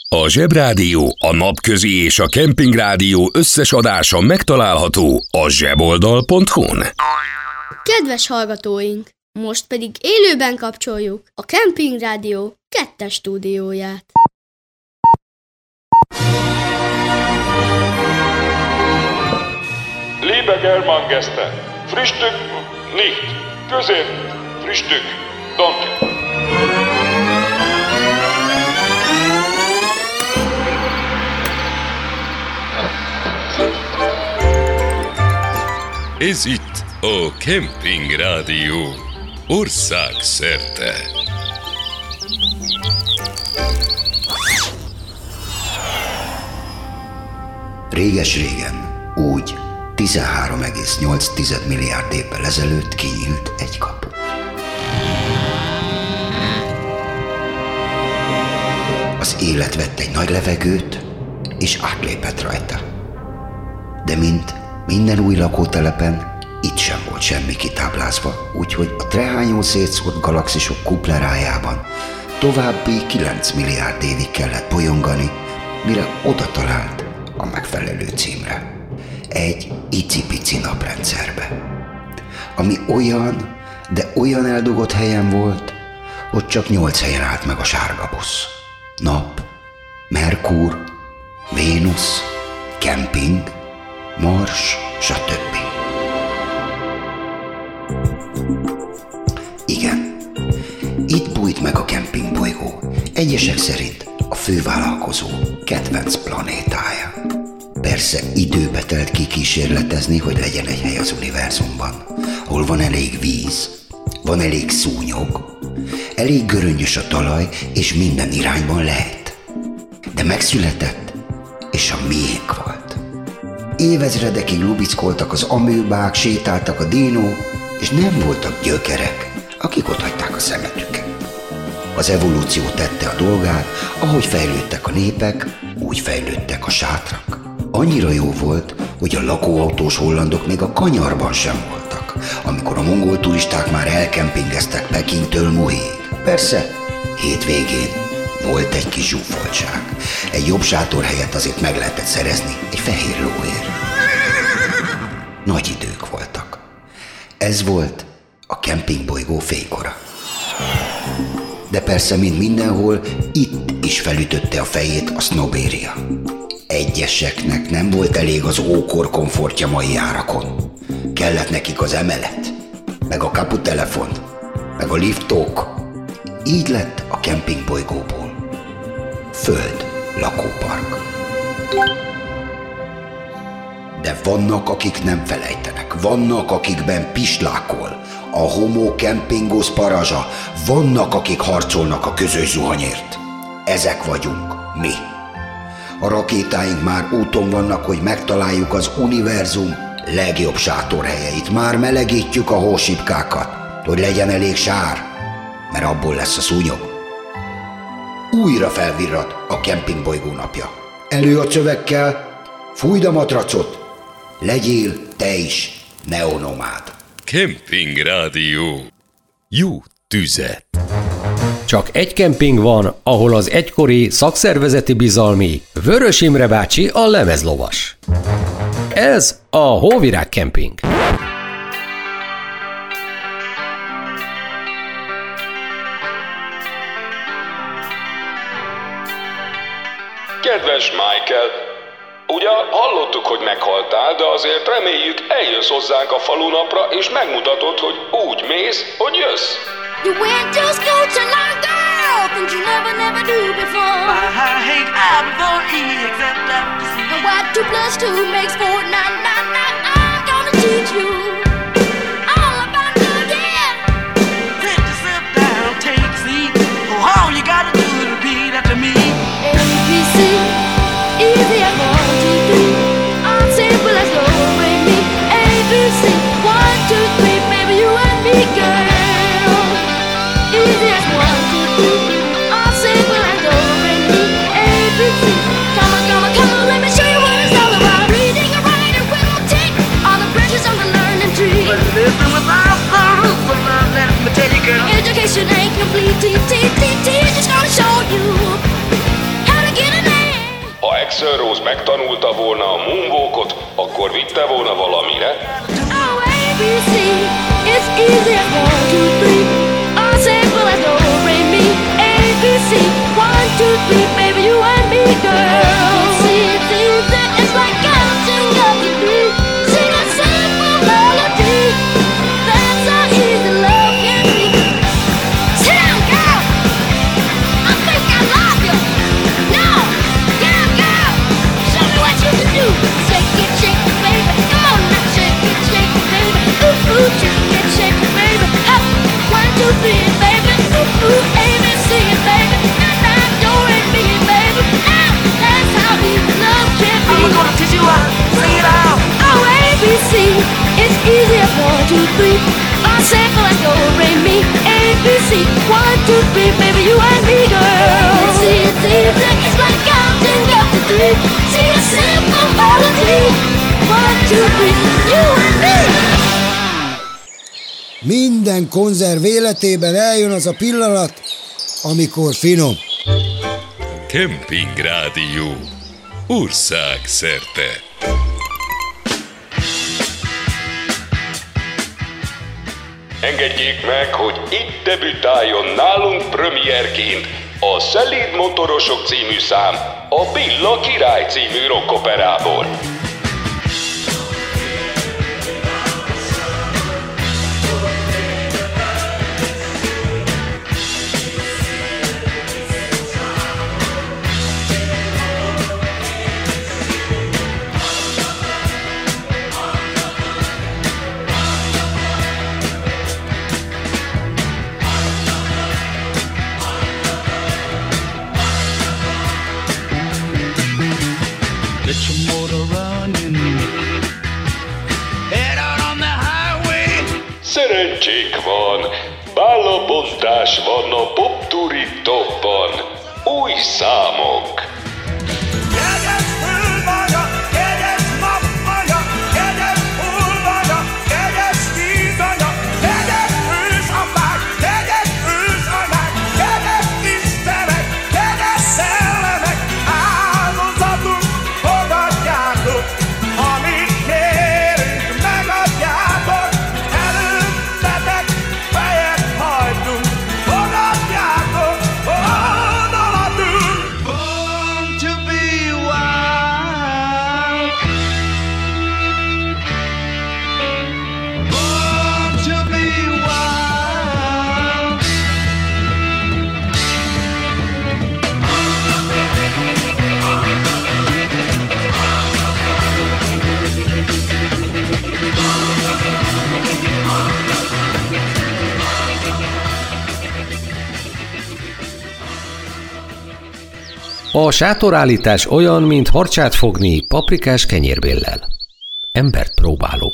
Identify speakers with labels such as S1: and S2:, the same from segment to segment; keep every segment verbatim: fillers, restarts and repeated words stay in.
S1: A Zsebrádió, a Napközi és a Kempingrádió összes adása megtalálható a zseboldal pont hu-n.
S2: Kedves hallgatóink, most pedig élőben kapcsoljuk a Kempingrádió kettes stúdióját.
S3: Liebe Germangäste, Frühstück nicht, Közép, Frühstück, danke.
S1: Ez itt a Kempingrádió országszerte.
S4: Réges-régen, úgy tizenhárom egész nyolc milliárd évvel ezelőtt kinyílt egy kapu. Az élet vett egy nagy levegőt, és átlépett rajta. De mint minden új lakótelepen, itt sem volt semmi kitáblázva, úgyhogy a trehányó szétszórt galaxisok kuplerájában további kilenc milliárd évig kellett bolyongani, mire oda talált a megfelelő címre. Egy icipici naprendszerbe, ami olyan, de olyan eldugott helyen volt, hogy csak nyolc helyen állt meg a sárga busz. Nap, Merkur, Vénusz, kemping, Mars, stb. Igen, itt bújt meg a kempingbolygó, egyesek szerint a fővállalkozó kedvenc planétája. Persze időbe telt kikísérletezni, hogy legyen egy hely az univerzumban, ahol van elég víz, van elég szúnyog, elég göröngyös a talaj, és minden irányban lehet. De megszületett, és a miénk volt. Évezredekig lubickoltak az amőbák, sétáltak a dinók, és nem voltak gyökerek, akik otthagyták a szemetüket. Az evolúció tette a dolgát, ahogy fejlődtek a népek, úgy fejlődtek a sátrak. Annyira jó volt, hogy a lakóautós hollandok még a kanyarban sem voltak, amikor a mongol turisták már elkempingeztek Pekingtől Muhig. Persze, hétvégén volt egy kis zsúfoltság. Egy jobb sátorhelyet azért meg lehetett szerezni egy fehér lóért. Nagy idők voltak. Ez volt a kempingbolygó fénykora. De persze, mint mindenhol, itt is felütötte a fejét a sznobéria. Egyeseknek nem volt elég az ókor komfortja mai árakon. Kellett nekik az emelet, meg a kaputelefon, meg a liftók. Így lett a kempingbolygóból föld lakópark. De vannak, akik nem felejtenek, vannak, akikben pislákol a homo campingos parazsa, vannak, akik harcolnak a közös zuhanyért. Ezek vagyunk mi. A rakétáink már úton vannak, hogy megtaláljuk az univerzum legjobb sátorhelyeit. Már melegítjük a hósipkákat, hogy legyen elég sár, mert abból lesz a szúnyog. Újra felvirrad a kempingbolygó napja. Elő a csövekkel, fújd a matracot, legyél te is neonomád.
S1: Kempingrádió. Jó tüzet.
S5: Csak egy kemping van, ahol az egykori szakszervezeti bizalmi Vörös Imre bácsi a lemezlovas. Ez a Hóvirág Kemping.
S3: Kedves Michael, ugye hallottuk, hogy meghaltál, de azért reméljük eljössz hozzánk a falunapra, és megmutatod, hogy úgy mész, hogy jössz.
S6: You went to school to learn, girl, things you never, never do before.
S7: I hate I before E except after C.
S6: And why two plus two makes four, nine, nine, nine. I'm gonna teach you all about the yeah.
S7: Sit yourself down, take a seat. Oh, all you gotta do is repeat after me.
S6: A, B, C, easy as one, two, three. I'm simple as low, re, mi. A, B, C, one, two, three. Baby, you and me, girl. Easy as one, two, three. I'm simple as do, re, mi. A, B, C. Come on, come on, come on, let me show you what it's all about. Reading and writing, arithmetic, all the pressures on the learn.
S3: Axl Rose megtanulta volna a moonwalkot, akkor vitte volna valamire.
S6: Oh, A B C, it's easy as one, two, three. All simple as do, re, mi. A B C, one, two, three, baby, you and me, girl. See, it's easy, it's like counting up to three. Sing a simple melody. That's how easy love can be. Sit down, girl. I think I love you. No, girl, girl, show me what you can do. Shake it, shake it, baby. Come on now, shake it, shake it, baby. Ooh, ooh, shake it, shake it, baby. Up, one, two, three, baby. Ooh, ooh, A, B, C, baby. Now, now, do it, me, baby. Now, that's how easy love can be.
S7: I'm gonna teach you how. Sing it out.
S6: Oh, A, B, C, it's easy as one, two, three. All simple as do, re, mi. A, B, C, one, two, three, baby, you and me, girl. See, it's easy, it's like counting up to three. See a simple melody. One, two, three, you and me.
S8: Minden konzerv életében eljön az a pillanat, amikor finom.
S1: Kemping Rádió. Országszerte.
S3: Engedjék meg, hogy itt debütáljon nálunk premierként a Szelíd motorosok című szám a Billa király című rockoperából.
S7: Get your motor running. Head out on the highway.
S3: Szerencsék van, bálabontás van a Popturi Topban. Új számok.
S7: Kegyes fölvaja, kegyes napvaja, kegyes fölvaja, kegyes vízanya, kegyes ősapák, kegyes ősanyák, kegyes istenek, kegyes szellemek, áldozatunk fogadjátok, amit kérünk, megadjátok, előttetek fejet hajtunk, fogadjátok, oldalatunk. Born to be wild. Born to be wild.
S5: A sátorállítás olyan, mint harcsát fogni paprikás kenyérbéllel. Embert próbáló.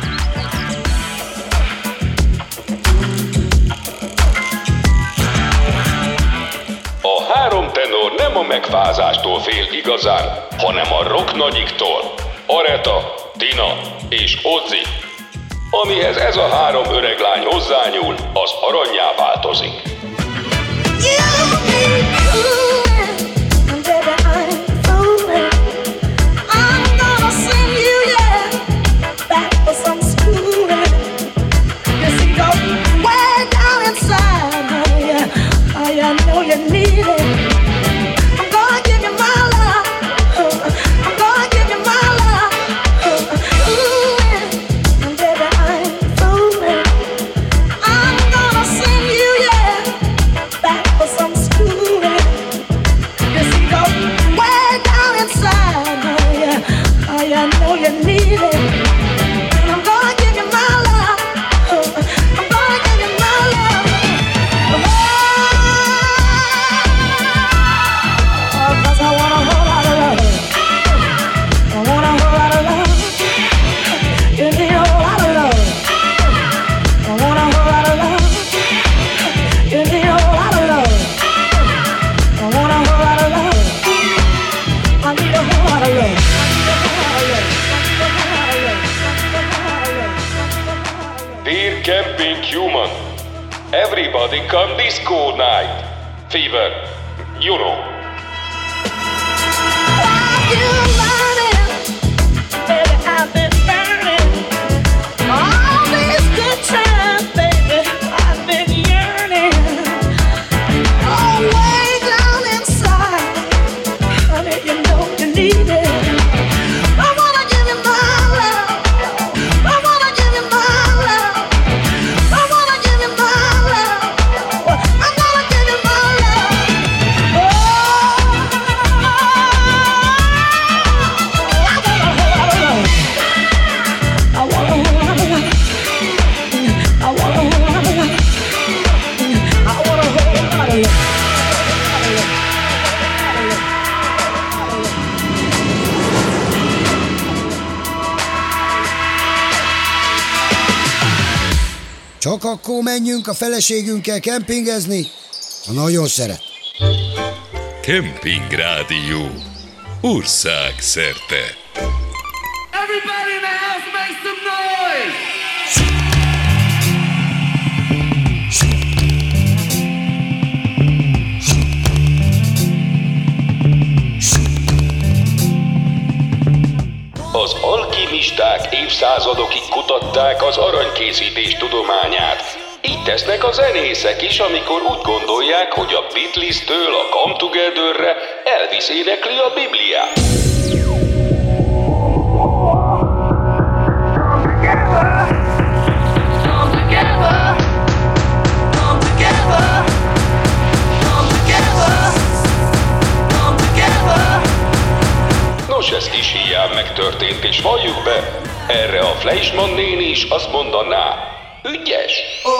S3: A három tenor nem a megfázástól fél igazán, hanem a rock nagyiktól. Areta, Tina és Ozzy. Amihez ez a három öreglány hozzányúl, az arannyá változik. Camping human. Everybody come disco night. Fever, you know.
S8: Csak akkor menjünk a feleségünkkel kempingezni, ha nagyon szeret.
S3: Camping Rádió. Ország szerte.
S7: Everybody in the house make some noise!
S3: Az alkimisták évszázadokig kutatták az aranykészítés tudományát. Így tesznek a zenészek is, amikor úgy gondolják, hogy a Beatles-től a Come Together-re Elvis énekli a Bibliát. Nos, ez kis hiány megtörtént, és valljuk be, erre a Fleischmann néni is azt mondaná, ügyes!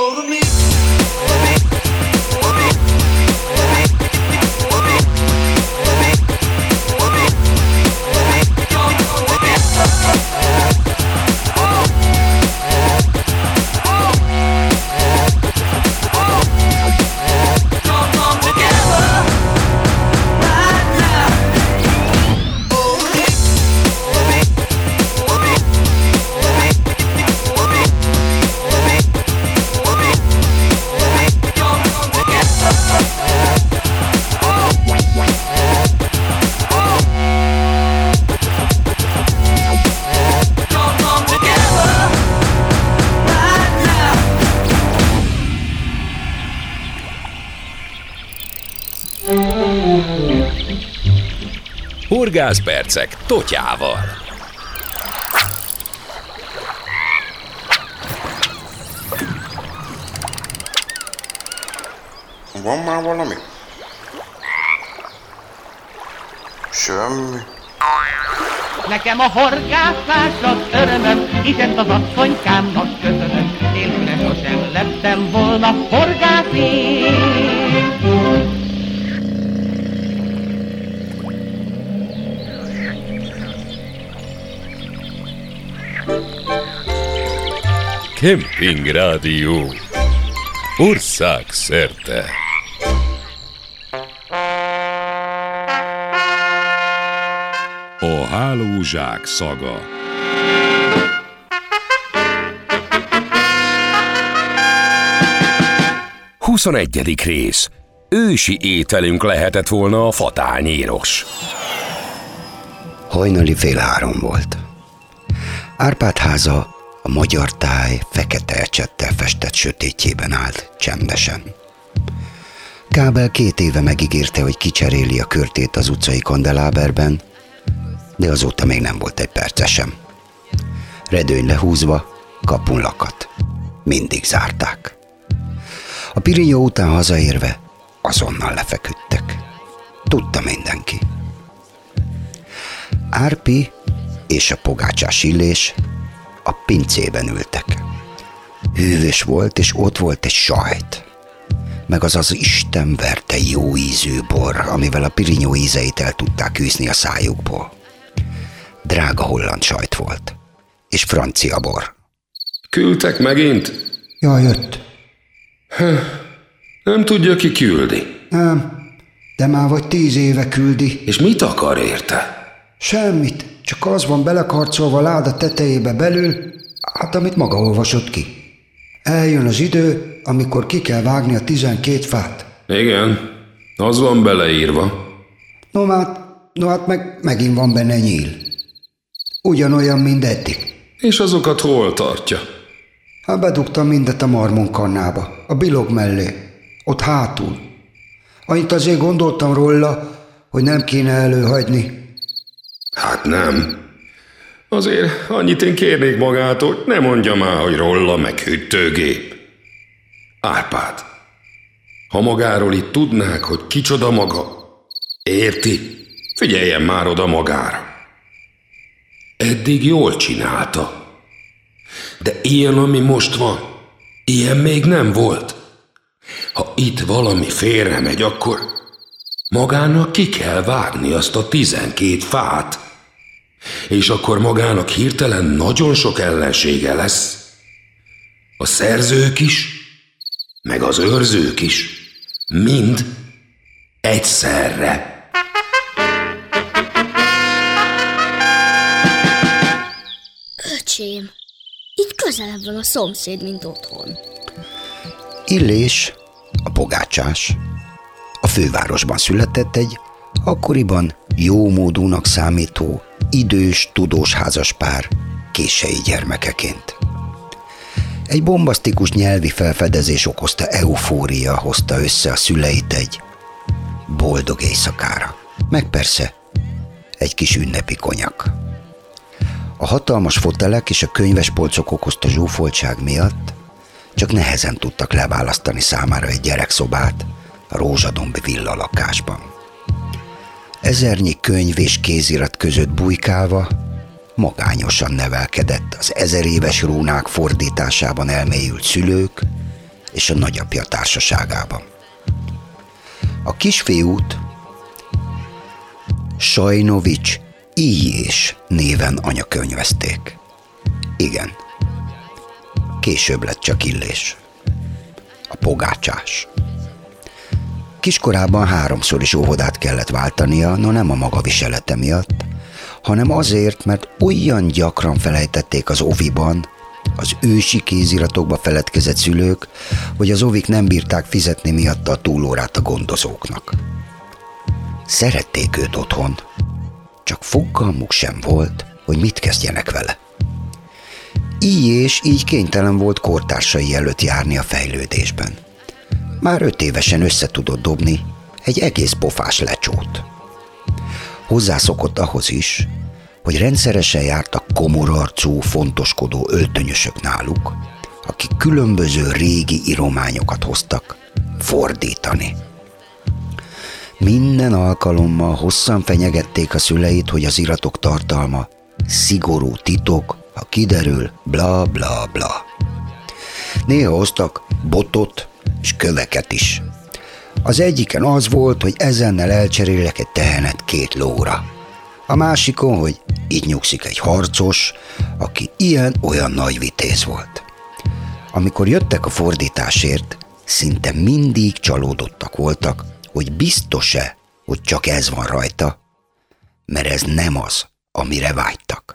S3: Horgászpercek Totyával.
S9: Van már valami? Semmi.
S10: Nekem a horgászás az örömöm, és ezt az asszonykámnak köszönöm. Nélküle sosem lettem volna horgász én.
S3: Camping Rádió. Ország szerte. A hálózsák szaga. huszonegyedik rész. Ősi ételünk lehetett volna a fatányéros.
S4: Hajnali fél három volt. Árpád háza a magyar táj fekete ecsettel festett sötétjében állt, csendesen. Kábel két éve megígérte, hogy kicseréli a körtét az utcai kandeláberben, de azóta még nem volt egy perce sem. Redőny lehúzva, kapun lakat. Mindig zárták. A pirinyó után hazaérve azonnal lefeküdtek. Tudta mindenki. Árpi és a pogácsás Illés a pincében ültek. Hűvös volt, és ott volt egy sajt, meg az az Isten verte jó ízű bor, amivel a pirinyó ízeit el tudták űzni a szájukból. Drága holland sajt volt, és francia bor.
S3: Küldtek megint?
S8: Ja, jött.
S3: Nem tudja, ki küldi.
S8: Nem, de már vagy tíz éve küldi.
S3: És mit akar érte?
S8: Semmit, csak az van belekarcolva a láda tetejébe belül, hát amit maga olvasott ki. Eljön az idő, amikor ki kell vágni a tizenkét fát.
S3: Igen, az van beleírva.
S8: No hát, no hát meg, megint van benne nyíl. Ugyanolyan, mint eddig.
S3: És azokat hol tartja?
S8: Hát bedugtam mindet a marmonkannába, a bilog mellé, ott hátul. Annyit azért gondoltam róla, hogy nem kéne előhagyni.
S3: Hát nem. Azért annyit én kérnék magától, hogy ne mondja már, hogy rolla meg hűtőgép. Árpád, ha magáról itt tudnák, hogy kicsoda maga, érti? Figyeljen már oda magára. Eddig jól csinálta. De ilyen, ami most van, ilyen még nem volt. Ha itt valami félre megy, akkor magának ki kell vágni azt a tizenkét fát. És akkor magának hirtelen nagyon sok ellensége lesz.
S1: a szerzők is, meg az őrzők is, mind egyszerre.
S2: Öcsém, itt közelebb van a szomszéd, mint otthon.
S4: Illés, a pogácsás, a fővárosban született egy akkoriban jómódúnak számító, idős, tudós házaspár kései gyermekeként. Egy bombasztikus nyelvi felfedezés okozta eufória hozta össze a szüleit egy boldog éjszakára, meg persze egy kis ünnepi konyak. A hatalmas fotelek és a könyvespolcok okozta zsúfoltság miatt csak nehezen tudtak leválasztani számára egy gyerekszobát a rózsadombi villa lakásban. Ezernyi könyv és kézirat között bujkálva magányosan nevelkedett az ezeréves rúnák fordításában elmélyült szülők és a nagyapja társaságában. A kisfiút Sajnovics Illés néven anyakönyvezték. Igen, később lett csak Illés, a pogácsás. Kiskorában háromszor is óvodát kellett váltania, no nem a maga viselete miatt, hanem azért, mert olyan gyakran felejtették az oviban, az ősi kéziratokba feledkezett szülők, hogy az ovik nem bírták fizetni miatta a túlórát a gondozóknak. Szerették őt otthon, csak fogalmuk sem volt, hogy mit kezdjenek vele. Illés így kénytelen volt kortársai előtt járni a fejlődésben. Már öt évesen össze tudott dobni egy egész pofás lecsót. Hozzászokott ahhoz is, hogy rendszeresen jártak komorarcú, fontoskodó öltönyösök náluk, akik különböző régi írományokat hoztak fordítani. Minden alkalommal hosszan fenyegették a szüleit, hogy az iratok tartalma szigorú titok, ha kiderül, bla bla bla. Néha hoztak botot és köveket is. Az egyiken az volt, hogy ezennel elcserélek egy tehenet két lóra. A másikon, hogy itt nyugszik egy harcos, aki ilyen-olyan nagy vitéz volt. Amikor jöttek a fordításért, szinte mindig csalódottak voltak, hogy biztos-e, hogy csak ez van rajta, mert ez nem az, amire vágytak.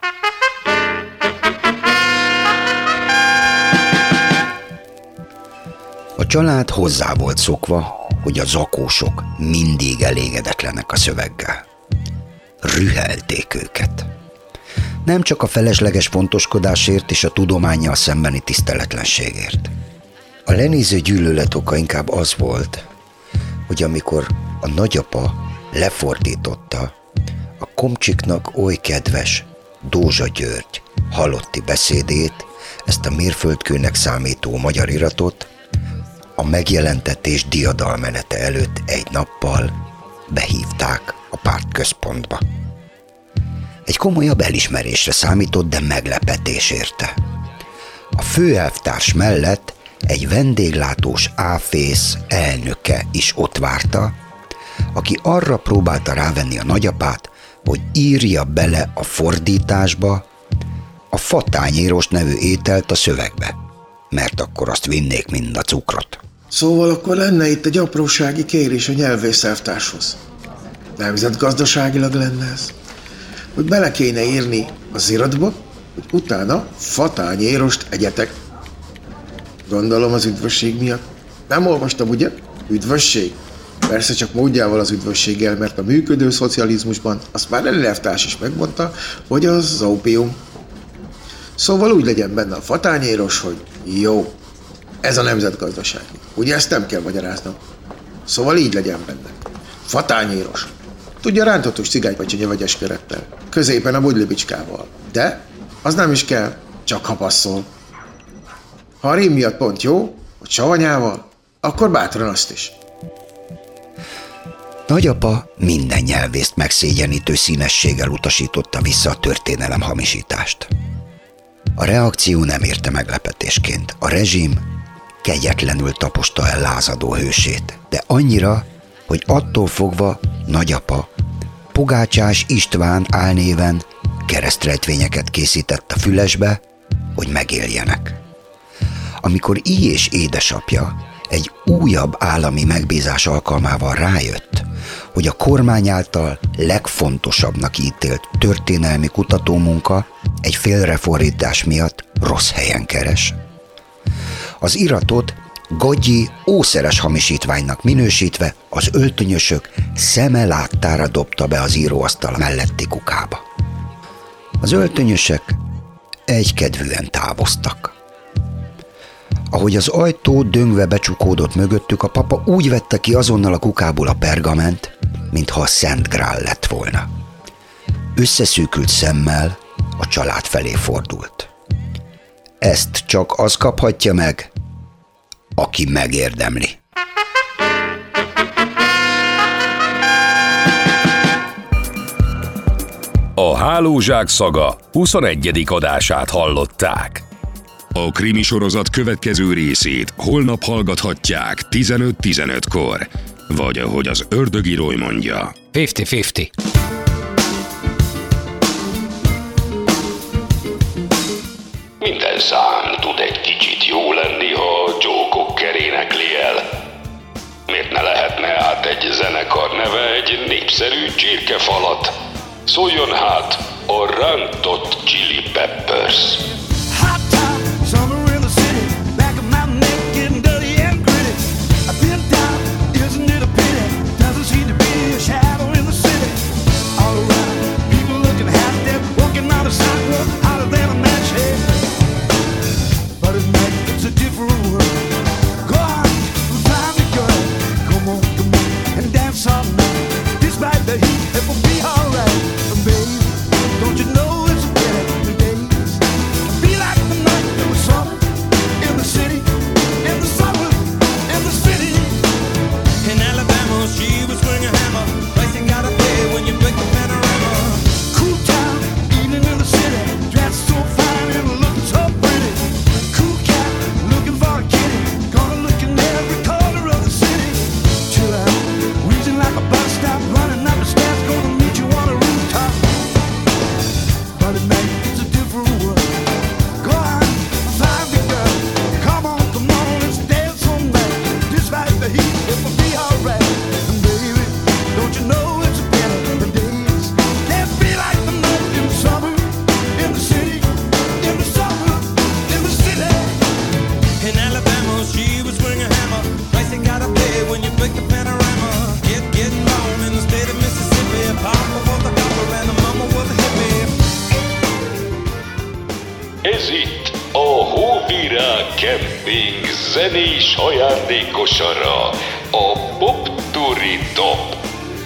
S4: A család hozzá volt szokva, hogy a zakósok mindig elégedetlenek a szöveggel. Rühelték őket. Nem csak a felesleges fontoskodásért és a tudománnyal szembeni tiszteletlenségért. A lenéző gyűlölet oka inkább az volt, hogy amikor a nagyapa lefordította a Komcsiknak oly kedves Dózsa György halotti beszédét, ezt a mérföldkőnek számító magyar iratot, a megjelentetés diadalmenete előtt egy nappal behívták a pártközpontba. Egy komolyabb elismerésre számított, de meglepetés érte. A főelvtárs mellett egy vendéglátós áfész elnöke is ott várta, aki arra próbálta rávenni a nagyapát, hogy írja bele a fordításba a fatányéros nevű ételt a szövegbe, mert akkor azt vinnék mind a cukrot.
S9: Szóval akkor lenne itt egy aprósági kérés a nyelvészelvtárshoz. Nemzetgazdaságilag lenne ez, hogy bele kéne írni az iratba, hogy utána fatányérost egyetek. Gondolom az üdvösség miatt. Nem olvastam, ugye? Üdvösség? Persze csak módjával az üdvösséggel, mert a működő szocializmusban azt már Eli elvtárs is megmondta, hogy az ópium. Szóval úgy legyen benne a fatányéros, hogy jó, ez a nemzetgazdaság. Ugye ezt nem kell magyaráznom. Szóval így legyen benne. Fatányéros. Tudja, rántottós cigánypacsinye vegyes kerettel. Középen a budlibicskával. De az nem is kell, csak ha passzol. Ha a rím miatt pont jó, hogy savanyával, akkor bátran azt is.
S4: Nagyapa minden nyelvészt megszégyenítő színességgel utasította vissza a történelem hamisítást. A reakció nem érte meglepetésként. A rezsim kegyetlenül taposta el lázadó hősét, de annyira, hogy attól fogva nagyapa Pogácsás István álnéven keresztrejtvényeket készített a fülesbe, hogy megéljenek. amikor I. és édesapja egy újabb állami megbízás alkalmával rájött, hogy a kormány által legfontosabbnak ítélt történelmi kutatómunka egy félrefordítás miatt rossz helyen keres. Az iratot gagyi, ószeres hamisítványnak minősítve az öltönyösök szeme láttára dobta be az íróasztal melletti kukába. Az öltönyösek egykedvűen távoztak. Ahogy az ajtó döngve becsukódott mögöttük, a papa úgy vette ki azonnal a kukából a pergament, mintha a Szent Grál lett volna. Összeszűkült szemmel a család felé fordult. Ezt csak az kaphatja meg, aki megérdemli.
S1: A Hálózsák szaga huszonegyedik adását hallották. A krimisorozat következő részét holnap hallgathatják tizenöt tizenötkor, vagy ahogy az ördögírói mondja.
S5: ötven-ötven.
S3: Minden szám tud egy kicsit jó lenni, ha Joe Cocker énekli el. Miért ne lehetne át egy zenekar neve egy népszerű csirkefalat? Szóljon hát a Rántott Chili Peppers.
S7: Summer in the city, back of my neck getting dirty and gritty. I've been down, isn't it a pity? Doesn't seem to be a shadow in the city. All around, people looking half dead, walking on the sidewalk, hotter than a match head. But at night, it's a different world. Go on, find me, girl. Come on, come on, and dance all night. Despite the heat, it will be alright. And baby, don't you know it's a better day? Be like the night in the summer, in the city, in the summer, in the city.
S11: In Alabama, she was swinging a hammer. Price you gotta pay when you break the panorama.
S7: Cool town, evening in the city, dressed so fine and looking so pretty. Cool cat, looking for a kitty, gonna look in every corner of the city. Chill out, wheezing like a bus stop, running up the steps, gonna meet you on a rooftop. But at night, it's a different world. Go on, find me, girl. Come on, come on, let's dance all night. Despite the heat, it will be alright. And baby, don't you know it's better than days? Can't be like the night in the summer, in the city, in the summer, in the city.
S11: In Alabama, she was swinging a hammer. Price you gotta pay when you break the panorama. Get, getting on in the state of Mississippi. Papa was a copper and the mama was a hippie.
S3: Ez itt a Hóvirág Camping zenés ajándékosara, a Pop Turi Top.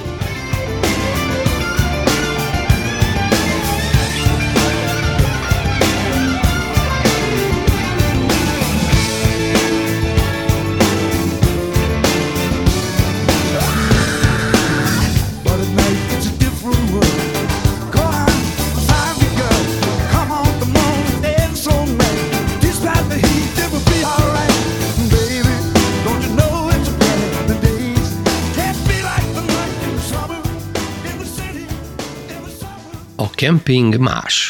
S7: But at night, it's a different world. Go on, find me, girl. Come on, come on, dance all night. Despite the heat, it will be alright. Baby, don't you know it's better than days? Can't be like the night in the summer, in the city, in the summer.
S5: A kemping más.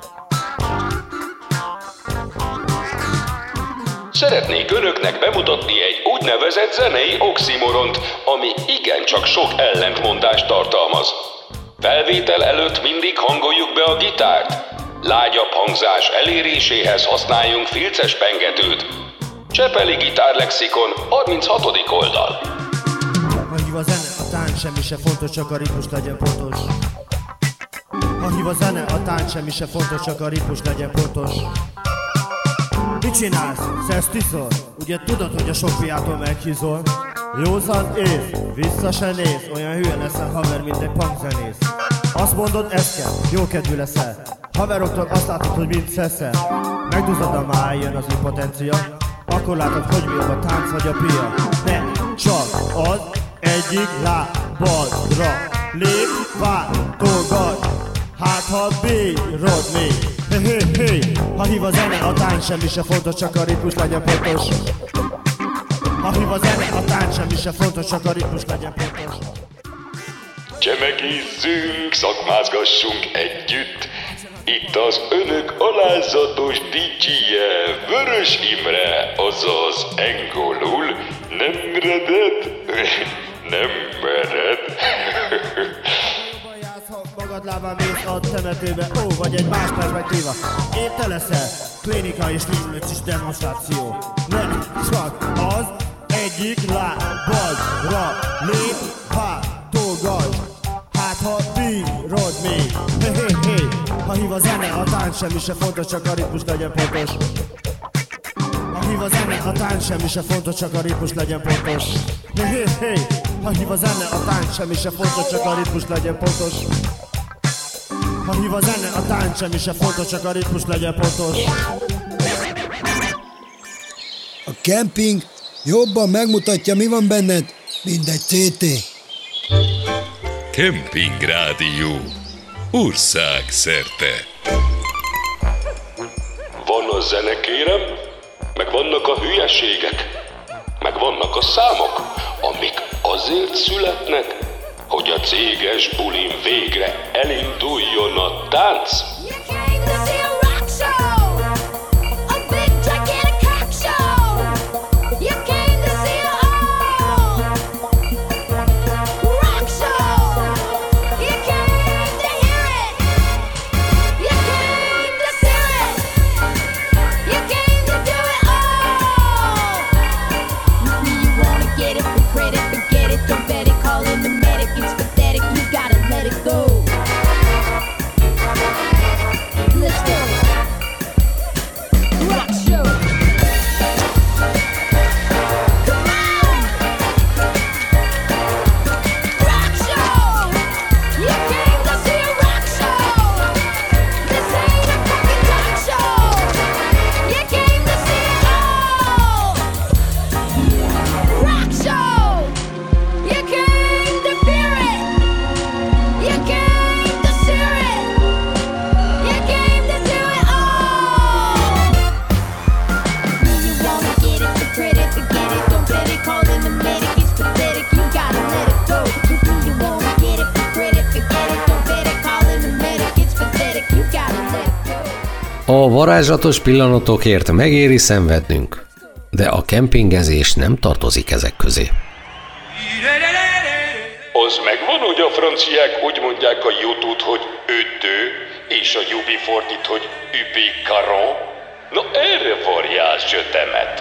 S3: Szeretnék önöknek bemutatni egy úgynevezett zenei oximoront, ami igencsak sok ellentmondást tartalmaz. Felvétel előtt mindig hangoljuk be a gitárt. Lágyabb hangzás eléréséhez használjunk filces pengetőt. Csepeli gitárlexikon, harminchatodik oldal.
S12: Ha hív a zene, a tánc semmi se fontos, csak a ritmus legyen pontos. Ha hív a zene, a tánc semmi se fontos, csak a ritmus legyen pontos. Mit csinálsz? Szesztiszol? Ugye tudod, hogy a sok fiától meghízol? Józan ész, vissza se néz, olyan hülye leszel haver, mint egy punkzenész. Azt mondod, ez kell, jó kedvű leszel. Haveroktól azt látod, hogy mind szeszel. Megduzzad a máj, jön az impotencia. Akkor látod, hogy mi a tánc vagy a pia. Ne csak az egyik lábadra lép, váltogat. Hát ha bírod még, hé hé hé. Ha hív a zene, a tánc semmi se fontos, csak a ritmus legyen pontos. Ha hív a zene, a tánc semmi se fontos, csak a ritmus legyen pontos.
S3: Csemegézzünk, szakmázgassunk együtt. Itt az önök alázatos dicsie, Vörös Imre, azaz angolul nem mered, nem mered.
S12: Magad lábán mész a temetőbe, ó, vagy egy más perspektíva. Épp te leszel, klinika és límlőcs is demonstráció. Nem csak az egyik lábadra lép, hátogass. Hát ha bírod még, hé hé hé. Ha hív a zene, a tánc semmi se fontos, csak a ritmus legyen pontos. Ha hív a zene, a tánc semmi se fontos, csak a ritmus legyen pontos. Hé hé hé. Ha hív a zene, a tánc semmi se fontos, csak a ritmus legyen pontos. Ha hív a zene, a tánc semmi se fontos, csak a ritmus legyen pontos.
S13: A kemping jobban megmutatja, mi van benned, mint egy cé té.
S1: Kemping Rádió. Országszerte.
S3: Van a zene, kérem, meg vannak a hülyeségek, meg vannak a számok, amik azért születnek, hogy a céges bulin végre elinduljon a tánc.
S5: A varázslatos pillanatokért megéri szenvednünk, de a kempingezés nem tartozik ezek közé.
S3: Az megvan, hogy a franciák úgy mondják a jutót, hogy ötő, és a jubi fordít, hogy übé caron. Na erre varjás zsötemet.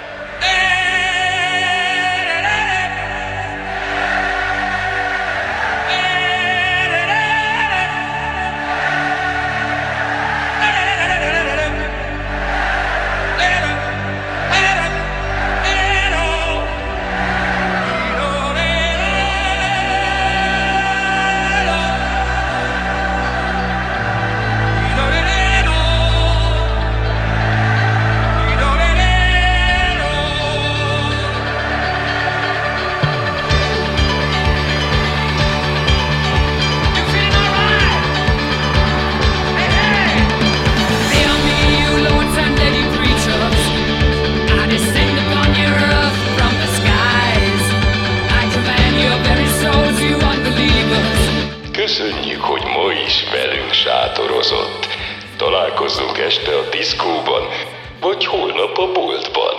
S3: Köszönjük, hogy ma is velünk sátorozott. Találkozzunk este a diszkóban, vagy holnap a boltban.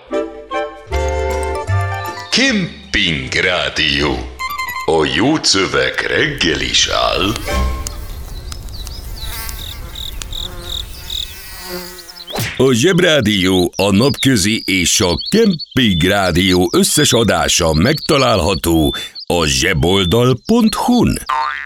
S1: Kemping Rádió. A jó szöveg reggel is áll. A Zsebrádió, a Napközi és a Kemping Rádió összes adása megtalálható a zseboldal pont hu-n.